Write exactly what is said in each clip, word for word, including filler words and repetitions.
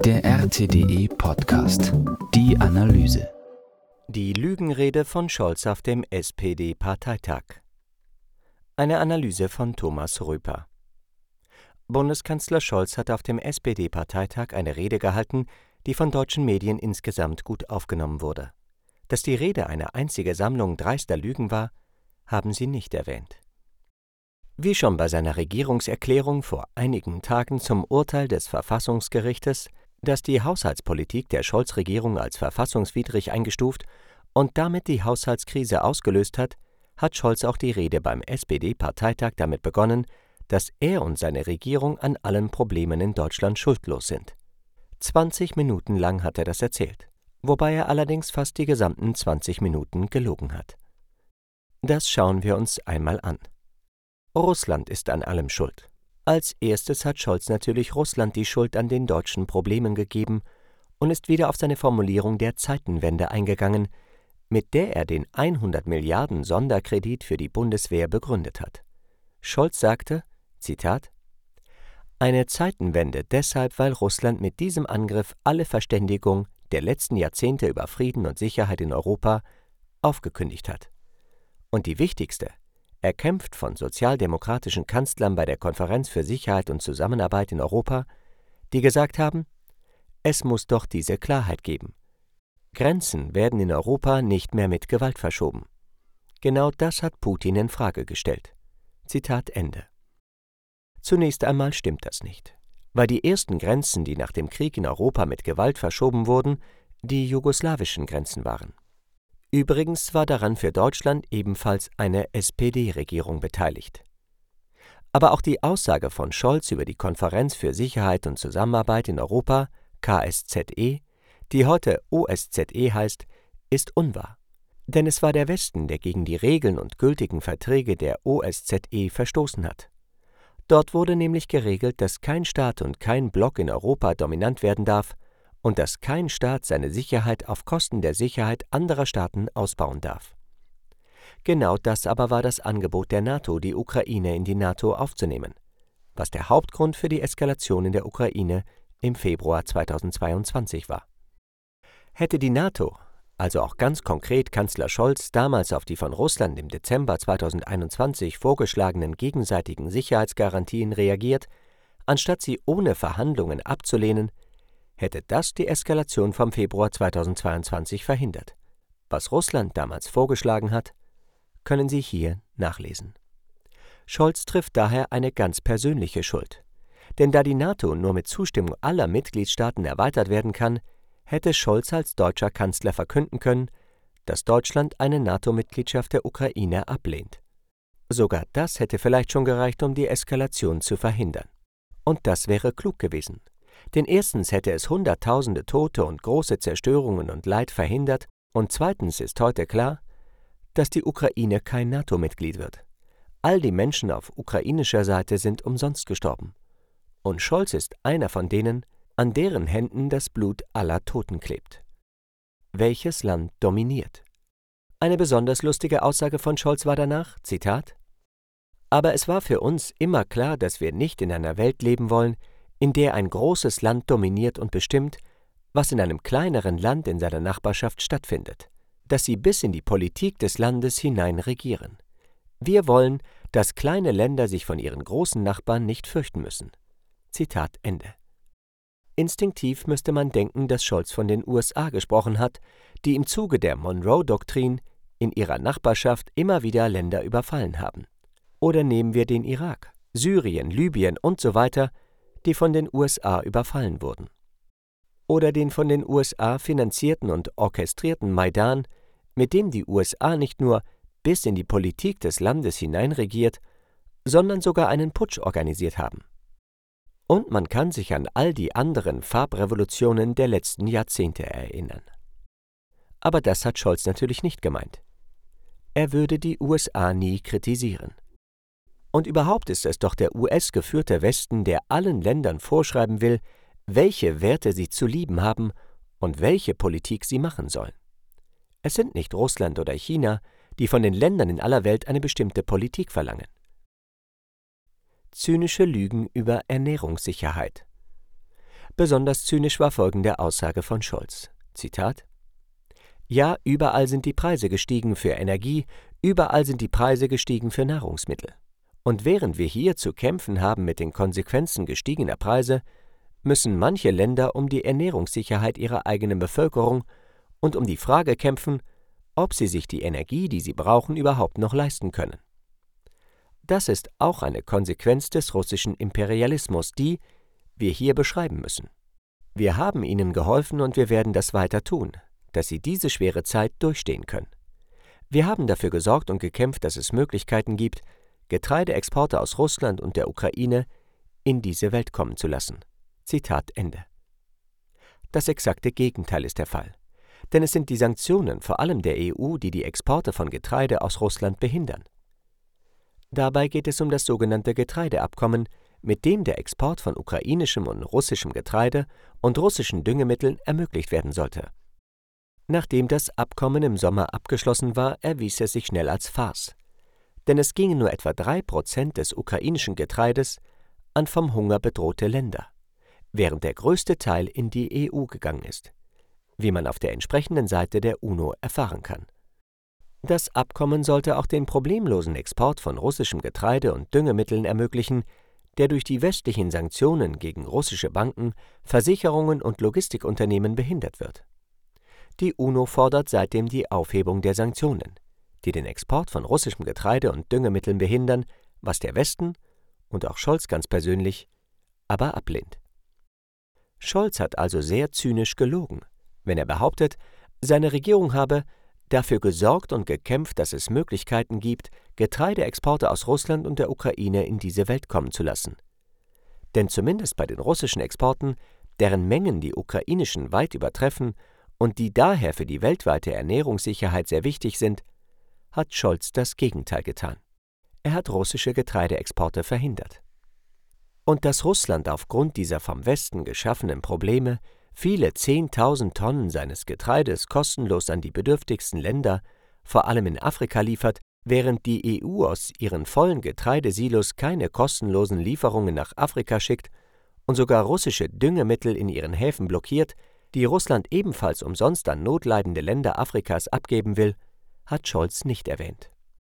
Der R T D E-Podcast. Die Analyse. Die Lügenrede von Scholz auf dem S P D-Parteitag. Eine Analyse von Thomas Röper. Bundeskanzler Scholz hat auf dem S P D-Parteitag eine Rede gehalten, die von deutschen Medien insgesamt gut aufgenommen wurde. Dass die Rede eine einzige Sammlung dreister Lügen war, haben sie nicht erwähnt. Wie schon bei seiner Regierungserklärung vor einigen Tagen zum Urteil des Verfassungsgerichtes, das die Haushaltspolitik der Scholz-Regierung als verfassungswidrig eingestuft und damit die Haushaltskrise ausgelöst hat, hat Scholz auch die Rede beim S P D-Parteitag damit begonnen, dass er und seine Regierung an allen Problemen in Deutschland schuldlos sind. zwanzig Minuten lang hat er das erzählt, wobei er allerdings fast die gesamten zwanzig Minuten gelogen hat. Das schauen wir uns einmal an. Russland ist an allem schuld. Als erstes hat Scholz natürlich Russland die Schuld an den deutschen Problemen gegeben und ist wieder auf seine Formulierung der Zeitenwende eingegangen, mit der er den hundert Milliarden Sonderkredit für die Bundeswehr begründet hat. Scholz sagte, Zitat, »Eine Zeitenwende deshalb, weil Russland mit diesem Angriff alle Verständigung der letzten Jahrzehnte über Frieden und Sicherheit in Europa aufgekündigt hat. Und die wichtigste, erkämpft von sozialdemokratischen Kanzlern bei der Konferenz für Sicherheit und Zusammenarbeit in Europa, die gesagt haben, es muss doch diese Klarheit geben. Grenzen werden in Europa nicht mehr mit Gewalt verschoben. Genau das hat Putin in Frage gestellt. Zitat Ende. Zunächst einmal stimmt das nicht, weil die ersten Grenzen, die nach dem Krieg in Europa mit Gewalt verschoben wurden, die jugoslawischen Grenzen waren. Übrigens war daran für Deutschland ebenfalls eine S P D-Regierung beteiligt. Aber auch die Aussage von Scholz über die Konferenz für Sicherheit und Zusammenarbeit in Europa, K S Z E, die heute O S Z E heißt, ist unwahr. Denn es war der Westen, der gegen die Regeln und gültigen Verträge der O S Z E verstoßen hat. Dort wurde nämlich geregelt, dass kein Staat und kein Block in Europa dominant werden darf und dass kein Staat seine Sicherheit auf Kosten der Sicherheit anderer Staaten ausbauen darf. Genau das aber war das Angebot der NATO, die Ukraine in die NATO aufzunehmen, was der Hauptgrund für die Eskalation in der Ukraine im Februar zweitausendzweiundzwanzig war. Hätte die NATO, also auch ganz konkret Kanzler Scholz, damals auf die von Russland im Dezember zweitausendeinundzwanzig vorgeschlagenen gegenseitigen Sicherheitsgarantien reagiert, anstatt sie ohne Verhandlungen abzulehnen, hätte das die Eskalation vom Februar zweitausendzweiundzwanzig verhindert. Was Russland damals vorgeschlagen hat, können Sie hier nachlesen. Scholz trifft daher eine ganz persönliche Schuld. Denn da die NATO nur mit Zustimmung aller Mitgliedstaaten erweitert werden kann, hätte Scholz als deutscher Kanzler verkünden können, dass Deutschland eine NATO-Mitgliedschaft der Ukraine ablehnt. Sogar das hätte vielleicht schon gereicht, um die Eskalation zu verhindern. Und das wäre klug gewesen. Denn erstens hätte es Hunderttausende Tote und große Zerstörungen und Leid verhindert und zweitens ist heute klar, dass die Ukraine kein NATO-Mitglied wird. All die Menschen auf ukrainischer Seite sind umsonst gestorben. Und Scholz ist einer von denen, an deren Händen das Blut aller Toten klebt. Welches Land dominiert? Eine besonders lustige Aussage von Scholz war danach, Zitat, »Aber es war für uns immer klar, dass wir nicht in einer Welt leben wollen, in der ein großes Land dominiert und bestimmt, was in einem kleineren Land in seiner Nachbarschaft stattfindet, dass sie bis in die Politik des Landes hinein regieren. Wir wollen, dass kleine Länder sich von ihren großen Nachbarn nicht fürchten müssen.« Zitat Ende. Instinktiv müsste man denken, dass Scholz von den U S A gesprochen hat, die im Zuge der Monroe-Doktrin in ihrer Nachbarschaft immer wieder Länder überfallen haben. Oder nehmen wir den Irak, Syrien, Libyen und so weiter, die von den U S A überfallen wurden. Oder den von den U S A finanzierten und orchestrierten Maidan, mit dem die U S A nicht nur bis in die Politik des Landes hineinregiert, sondern sogar einen Putsch organisiert haben. Und man kann sich an all die anderen Farbrevolutionen der letzten Jahrzehnte erinnern. Aber das hat Scholz natürlich nicht gemeint. Er würde die U S A nie kritisieren. Und überhaupt ist es doch der U S-geführte Westen, der allen Ländern vorschreiben will, welche Werte sie zu lieben haben und welche Politik sie machen sollen. Es sind nicht Russland oder China, die von den Ländern in aller Welt eine bestimmte Politik verlangen. Zynische Lügen über Ernährungssicherheit. Besonders zynisch war folgende Aussage von Scholz. Zitat: Ja, überall sind die Preise gestiegen für Energie, überall sind die Preise gestiegen für Nahrungsmittel. Und während wir hier zu kämpfen haben mit den Konsequenzen gestiegener Preise, müssen manche Länder um die Ernährungssicherheit ihrer eigenen Bevölkerung und um die Frage kämpfen, ob sie sich die Energie, die sie brauchen, überhaupt noch leisten können. Das ist auch eine Konsequenz des russischen Imperialismus, die wir hier beschreiben müssen. Wir haben ihnen geholfen und wir werden das weiter tun, dass sie diese schwere Zeit durchstehen können. Wir haben dafür gesorgt und gekämpft, dass es Möglichkeiten gibt, Getreideexporte aus Russland und der Ukraine in diese Welt kommen zu lassen. Zitat Ende. Das exakte Gegenteil ist der Fall. Denn es sind die Sanktionen, vor allem der E U, die die Exporte von Getreide aus Russland behindern. Dabei geht es um das sogenannte Getreideabkommen, mit dem der Export von ukrainischem und russischem Getreide und russischen Düngemitteln ermöglicht werden sollte. Nachdem das Abkommen im Sommer abgeschlossen war, erwies es sich schnell als Farce. Denn es gingen nur etwa drei Prozent des ukrainischen Getreides an vom Hunger bedrohte Länder, während der größte Teil in die E U gegangen ist, wie man auf der entsprechenden Seite der UNO erfahren kann. Das Abkommen sollte auch den problemlosen Export von russischem Getreide und Düngemitteln ermöglichen, der durch die westlichen Sanktionen gegen russische Banken, Versicherungen und Logistikunternehmen behindert wird. Die UNO fordert seitdem die Aufhebung der Sanktionen, die den Export von russischem Getreide und Düngemitteln behindern, was der Westen und auch Scholz ganz persönlich aber ablehnt. Scholz hat also sehr zynisch gelogen, wenn er behauptet, seine Regierung habe dafür gesorgt und gekämpft, dass es Möglichkeiten gibt, Getreideexporte aus Russland und der Ukraine in diese Welt kommen zu lassen. Denn zumindest bei den russischen Exporten, deren Mengen die ukrainischen weit übertreffen und die daher für die weltweite Ernährungssicherheit sehr wichtig sind, hat Scholz das Gegenteil getan. Er hat russische Getreideexporte verhindert. Und dass Russland aufgrund dieser vom Westen geschaffenen Probleme viele Zehntausend Tonnen seines Getreides kostenlos an die bedürftigsten Länder, vor allem in Afrika, liefert, während die E U aus ihren vollen Getreidesilos keine kostenlosen Lieferungen nach Afrika schickt und sogar russische Düngemittel in ihren Häfen blockiert, die Russland ebenfalls umsonst an notleidende Länder Afrikas abgeben will, hat Scholz nicht erwähnt.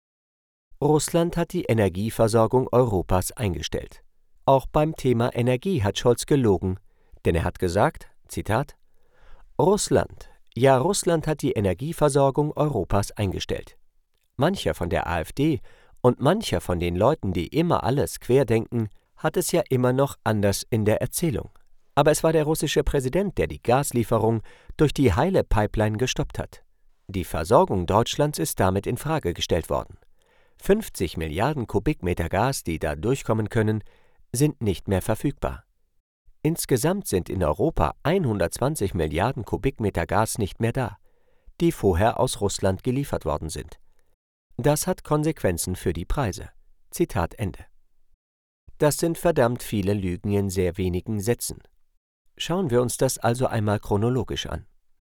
Russland hat die Energieversorgung Europas eingestellt. Auch beim Thema Energie hat Scholz gelogen, denn er hat gesagt, Zitat: Russland, ja Russland hat die Energieversorgung Europas eingestellt. Mancher von der AfD und mancher von den Leuten, die immer alles querdenken, hat es ja immer noch anders in der Erzählung. Aber es war der russische Präsident, der die Gaslieferung durch die Heile-Pipeline gestoppt hat. Die Versorgung Deutschlands ist damit in Frage gestellt worden. fünfzig Milliarden Kubikmeter Gas, die da durchkommen können, sind nicht mehr verfügbar. Insgesamt sind in Europa hundertzwanzig Milliarden Kubikmeter Gas nicht mehr da, die vorher aus Russland geliefert worden sind. Das hat Konsequenzen für die Preise. Zitat Ende. Das sind verdammt viele Lügen in sehr wenigen Sätzen. Schauen wir uns das also einmal chronologisch an.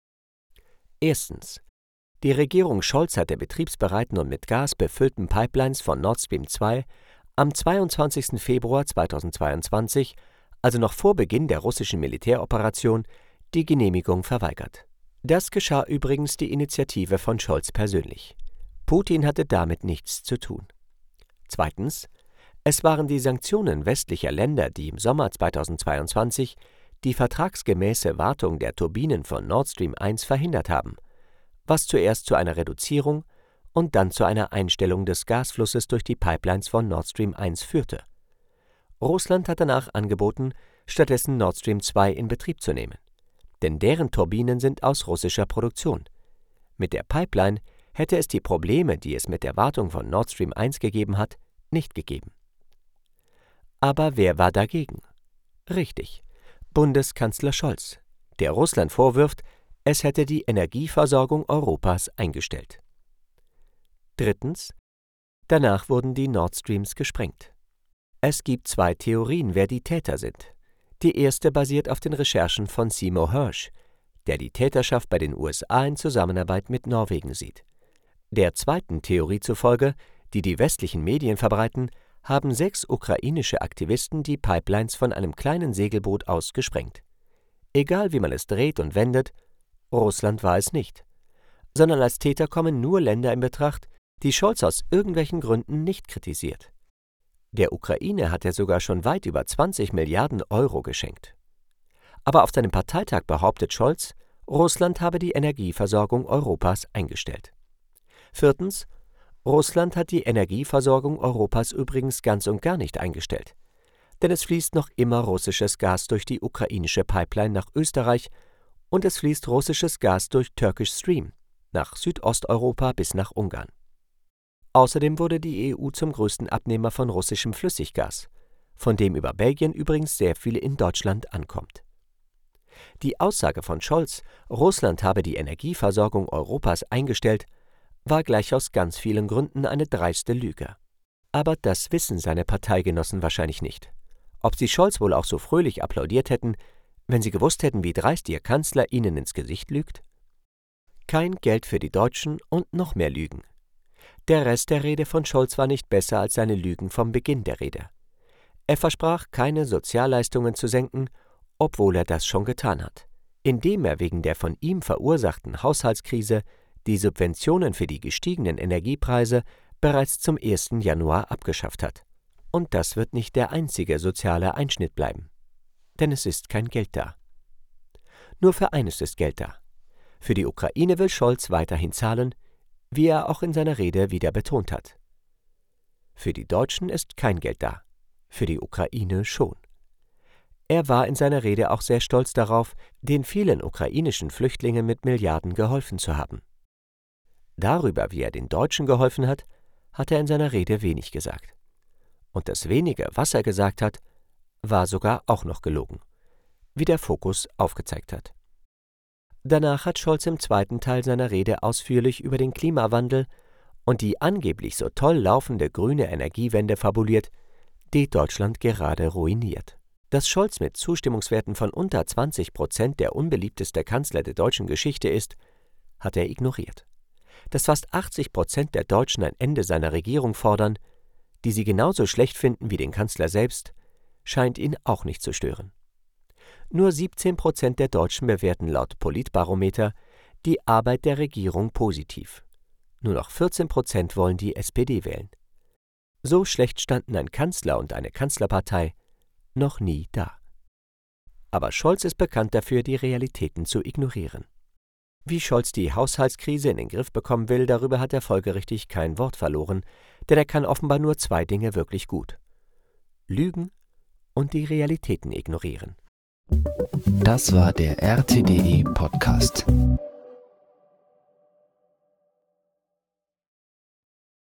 Erstens. Die Regierung Scholz hat der betriebsbereiten und mit Gas befüllten Pipelines von Nord Stream zwei am zweiundzwanzigsten Februar zweitausendzweiundzwanzig, also noch vor Beginn der russischen Militäroperation, die Genehmigung verweigert. Das geschah übrigens die Initiative von Scholz persönlich. Putin hatte damit nichts zu tun. Zweitens. Es waren die Sanktionen westlicher Länder, die im Sommer zweitausendzweiundzwanzig die vertragsgemäße Wartung der Turbinen von Nord Stream eins verhindert haben, was zuerst zu einer Reduzierung und dann zu einer Einstellung des Gasflusses durch die Pipelines von Nord Stream eins führte. Russland hat danach angeboten, stattdessen Nord Stream zwei in Betrieb zu nehmen, denn deren Turbinen sind aus russischer Produktion. Mit der Pipeline hätte es die Probleme, die es mit der Wartung von Nord Stream eins gegeben hat, nicht gegeben. Aber wer war dagegen? Richtig, Bundeskanzler Scholz, der Russland vorwirft, es hätte die Energieversorgung Europas eingestellt. Drittens. Danach wurden die Nord Streams gesprengt. Es gibt zwei Theorien, wer die Täter sind. Die erste basiert auf den Recherchen von Seymour Hersh, der die Täterschaft bei den U S A in Zusammenarbeit mit Norwegen sieht. Der zweiten Theorie zufolge, die die westlichen Medien verbreiten, haben sechs ukrainische Aktivisten die Pipelines von einem kleinen Segelboot aus gesprengt. Egal wie man es dreht und wendet, Russland war es nicht, sondern als Täter kommen nur Länder in Betracht, die Scholz aus irgendwelchen Gründen nicht kritisiert. Der Ukraine hat er sogar schon weit über zwanzig Milliarden Euro geschenkt. Aber auf seinem Parteitag behauptet Scholz, Russland habe die Energieversorgung Europas eingestellt. Viertens, Russland hat die Energieversorgung Europas übrigens ganz und gar nicht eingestellt. Denn es fließt noch immer russisches Gas durch die ukrainische Pipeline nach Österreich und es fließt russisches Gas durch Turkish Stream nach Südosteuropa bis nach Ungarn. Außerdem wurde die E U zum größten Abnehmer von russischem Flüssiggas, von dem über Belgien übrigens sehr viel in Deutschland ankommt. Die Aussage von Scholz, Russland habe die Energieversorgung Europas eingestellt, war gleich aus ganz vielen Gründen eine dreiste Lüge. Aber das wissen seine Parteigenossen wahrscheinlich nicht. Ob sie Scholz wohl auch so fröhlich applaudiert hätten, wenn sie gewusst hätten, wie dreist ihr Kanzler ihnen ins Gesicht lügt? Kein Geld für die Deutschen und noch mehr Lügen. Der Rest der Rede von Scholz war nicht besser als seine Lügen vom Beginn der Rede. Er versprach, keine Sozialleistungen zu senken, obwohl er das schon getan hat, indem er wegen der von ihm verursachten Haushaltskrise die Subventionen für die gestiegenen Energiepreise bereits zum ersten Januar abgeschafft hat. Und das wird nicht der einzige soziale Einschnitt bleiben. Denn es ist kein Geld da. Nur für eines ist Geld da. Für die Ukraine will Scholz weiterhin zahlen, wie er auch in seiner Rede wieder betont hat. Für die Deutschen ist kein Geld da, für die Ukraine schon. Er war in seiner Rede auch sehr stolz darauf, den vielen ukrainischen Flüchtlingen mit Milliarden geholfen zu haben. Darüber, wie er den Deutschen geholfen hat, hat er in seiner Rede wenig gesagt. Und das wenige, was er gesagt hat, war sogar auch noch gelogen, wie der Fokus aufgezeigt hat. Danach hat Scholz im zweiten Teil seiner Rede ausführlich über den Klimawandel und die angeblich so toll laufende grüne Energiewende fabuliert, die Deutschland gerade ruiniert. Dass Scholz mit Zustimmungswerten von unter zwanzig Prozent der unbeliebteste Kanzler der deutschen Geschichte ist, hat er ignoriert. Dass fast achtzig Prozent der Deutschen ein Ende seiner Regierung fordern, die sie genauso schlecht finden wie den Kanzler selbst, scheint ihn auch nicht zu stören. Nur siebzehn Prozent der Deutschen bewerten laut Politbarometer die Arbeit der Regierung positiv. Nur noch vierzehn Prozent wollen die S P D wählen. So schlecht standen ein Kanzler und eine Kanzlerpartei noch nie da. Aber Scholz ist bekannt dafür, die Realitäten zu ignorieren. Wie Scholz die Haushaltskrise in den Griff bekommen will, darüber hat er folgerichtig kein Wort verloren, denn er kann offenbar nur zwei Dinge wirklich gut: Lügen und die Realitäten ignorieren. Das war der R T D E Podcast.